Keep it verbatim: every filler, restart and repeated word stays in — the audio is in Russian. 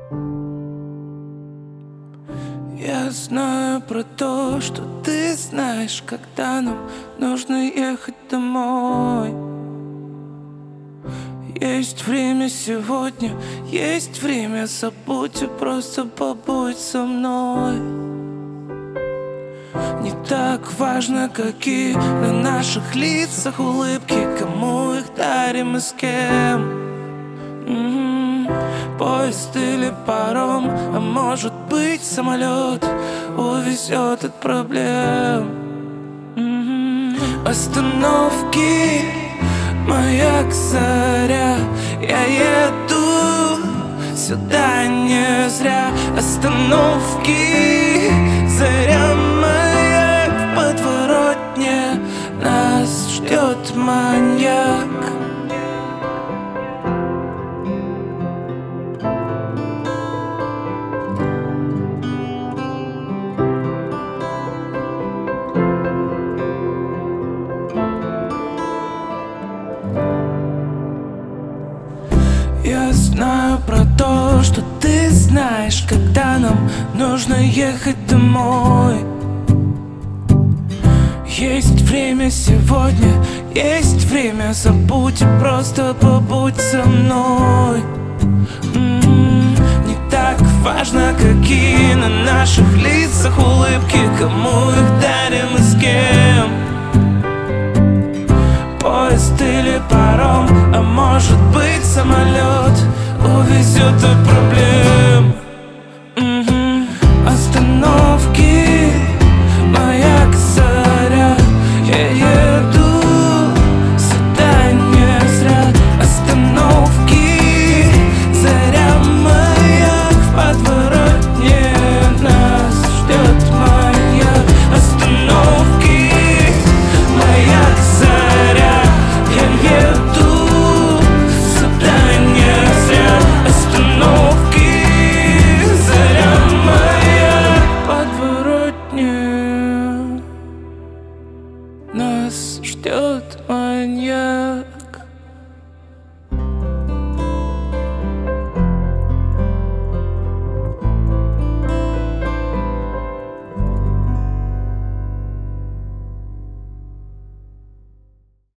Я знаю про то, что ты знаешь, когда нам нужно ехать домой. Есть время сегодня, есть время, забудь и просто побудь со мной. Не так важно, какие на наших лицах улыбки, кому их дарим и с кем. М-м-м. Поезд или паром, а может быть самолет увезет от проблем. М-м-м. Остановки, маяк, заря, я еду сюда не зря. Остановки, заря, маяк, в подворотне нас ждет маньяк. Я знаю про то, что ты знаешь, когда нам нужно ехать домой. Есть время сегодня, есть время, забудь и просто побудь со мной. М-м-м. Не так важно, какие на наших лицах улыбки, кому их дарим и с кем. Поезд или паром, а может быть самолет увезет от проблем.